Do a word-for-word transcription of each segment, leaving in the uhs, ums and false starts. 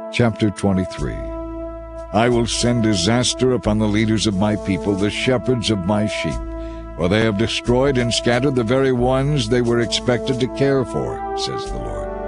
Chapter twenty-three. I will send disaster upon the leaders of my people, the shepherds of my sheep, for they have destroyed and scattered the very ones they were expected to care for, says the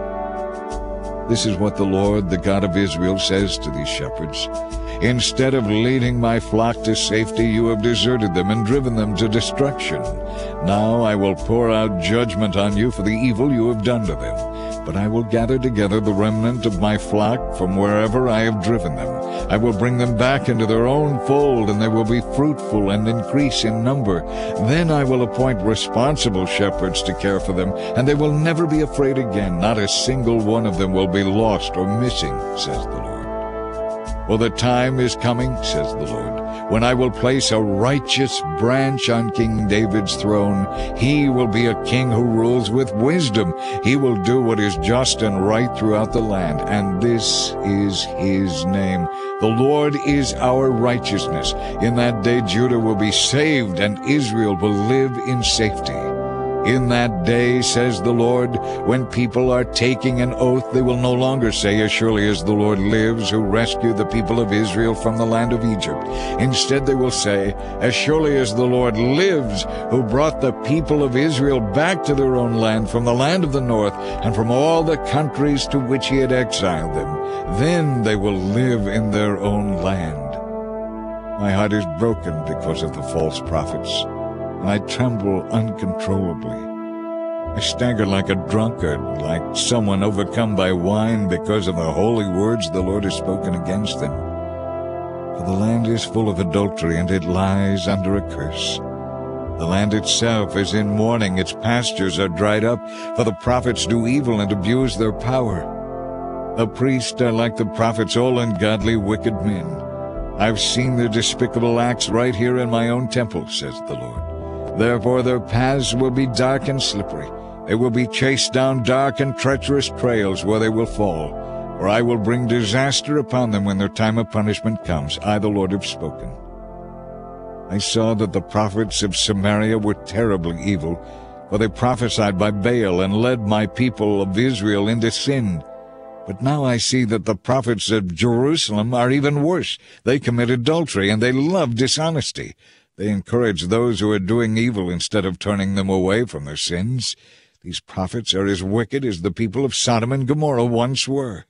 Lord. This is what the Lord, the God of Israel, says to these shepherds. Instead of leading my flock to safety, you have deserted them and driven them to destruction. Now I will pour out judgment on you for the evil you have done to them. But I will gather together the remnant of my flock from wherever I have driven them. I will bring them back into their own fold, and they will be fruitful and increase in number. Then I will appoint responsible shepherds to care for them, and they will never be afraid again. Not a single one of them will be lost or missing, says the Lord. For the time is coming, says the Lord, when I will place a righteous branch on King David's throne. He will be a king who rules with wisdom. He will do what is just and right throughout the land, and this is his name. The Lord is our righteousness. In that day Judah will be saved, and Israel will live in safety. In that day, says the Lord, when people are taking an oath, they will no longer say, as surely as the Lord lives, who rescued the people of Israel from the land of Egypt. Instead they will say, as surely as the Lord lives, who brought the people of Israel back to their own land from the land of the north and from all the countries to which he had exiled them. Then they will live in their own land. My heart is broken because of the false prophets, and I tremble uncontrollably. I stagger like a drunkard, like someone overcome by wine because of the holy words the Lord has spoken against them. For the land is full of adultery, and it lies under a curse. The land itself is in mourning, its pastures are dried up, for the prophets do evil and abuse their power. The priests are like the prophets, all ungodly, wicked men. I've seen their despicable acts right here in my own temple, says the Lord. Therefore their paths will be dark and slippery. They will be chased down dark and treacherous trails where they will fall. For I will bring disaster upon them when their time of punishment comes. I, the Lord, have spoken. I saw that the prophets of Samaria were terribly evil, for they prophesied by Baal and led my people of Israel into sin. But now I see that the prophets of Jerusalem are even worse. They commit adultery, and they love dishonesty. They encourage those who are doing evil instead of turning them away from their sins. These prophets are as wicked as the people of Sodom and Gomorrah once were.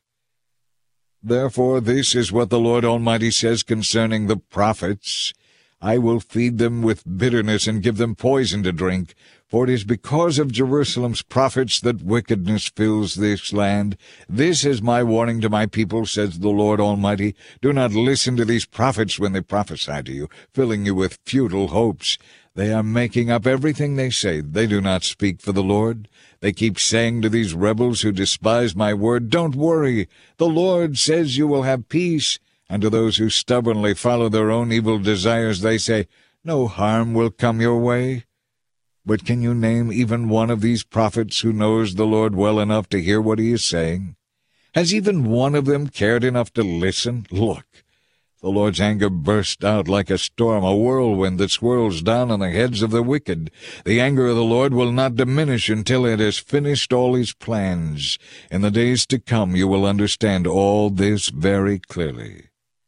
Therefore this is what the Lord Almighty says concerning the prophets. I will feed them with bitterness and give them poison to drink, for it is because of Jerusalem's prophets that wickedness fills this land. This is my warning to my people, says the Lord Almighty. Do not listen to these prophets when they prophesy to you, filling you with futile hopes. They are making up everything they say. They do not speak for the Lord. They keep saying to these rebels who despise my word, don't worry. The Lord says you will have peace. And to those who stubbornly follow their own evil desires, they say, no harm will come your way. But can you name even one of these prophets who knows the Lord well enough to hear what he is saying? Has even one of them cared enough to listen? Look, the Lord's anger burst out like a storm, a whirlwind that swirls down on the heads of the wicked. The anger of the Lord will not diminish until it has finished all his plans. In the days to come you will understand all this very clearly.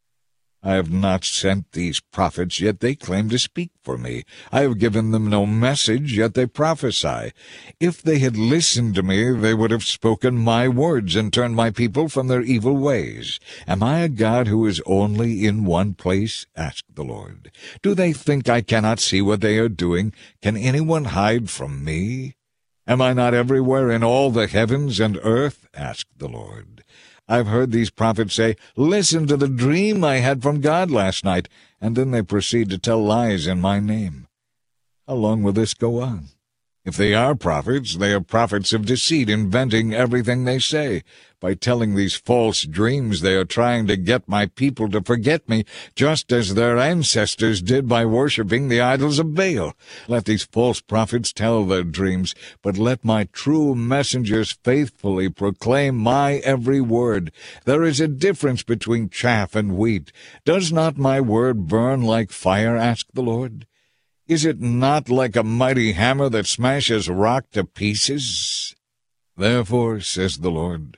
I have not sent these prophets, yet they claim to speak for me. I have given them no message, yet they prophesy. If they had listened to me, they would have spoken my words and turned my people from their evil ways. Am I a God who is only in one place? Asked the Lord. Do they think I cannot see what they are doing? Can anyone hide from me? Am I not everywhere in all the heavens and earth? Asked the Lord. I've heard these prophets say, listen to the dream I had from God last night, and then they proceed to tell lies in my name. How long will this go on? If they are prophets, they are prophets of deceit, inventing everything they say. By telling these false dreams, they are trying to get my people to forget me, just as their ancestors did by worshipping the idols of Baal. Let these false prophets tell their dreams, but let my true messengers faithfully proclaim my every word. There is a difference between chaff and wheat. Does not my word burn like fire? Asked the Lord. Is it not like a mighty hammer that smashes rock to pieces? Therefore, says the Lord,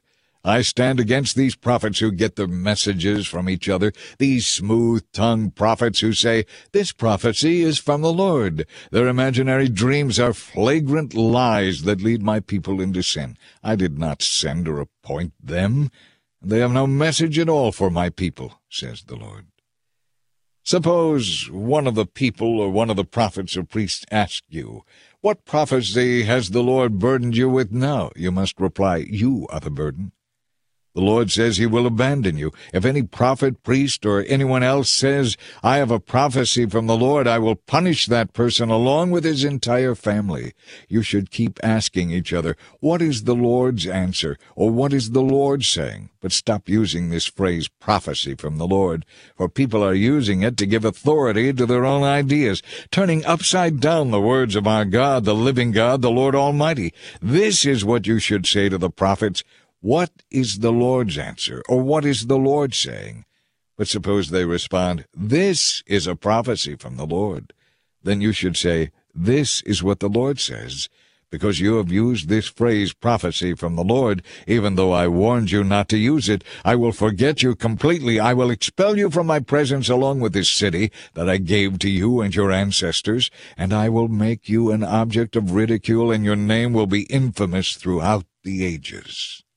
I stand against these prophets who get their messages from each other, these smooth-tongued prophets who say, "This prophecy is from the Lord." Their imaginary dreams are flagrant lies that lead my people into sin. I did not send or appoint them. They have no message at all for my people, says the Lord. Suppose one of the people or one of the prophets or priests ask you, "What prophecy has the Lord burdened you with now?" You must reply, "You are the burden." The Lord says he will abandon you. If any prophet, priest, or anyone else says, "I have a prophecy from the Lord," I will punish that person along with his entire family. You should keep asking each other, "What is the Lord's answer?" or "What is the Lord saying?" But stop using this phrase, "prophecy from the Lord," for people are using it to give authority to their own ideas, turning upside down the words of our God, the living God, the Lord Almighty. This is what you should say to the prophets. "What is the Lord's answer?" or "What is the Lord saying?" But suppose they respond, "This is a prophecy from the Lord." Then you should say, "This is what the Lord says." Because you have used this phrase, "prophecy from the Lord," even though I warned you not to use it, I will forget you completely. I will expel you from my presence along with this city that I gave to you and your ancestors, and I will make you an object of ridicule, and your name will be infamous throughout the ages.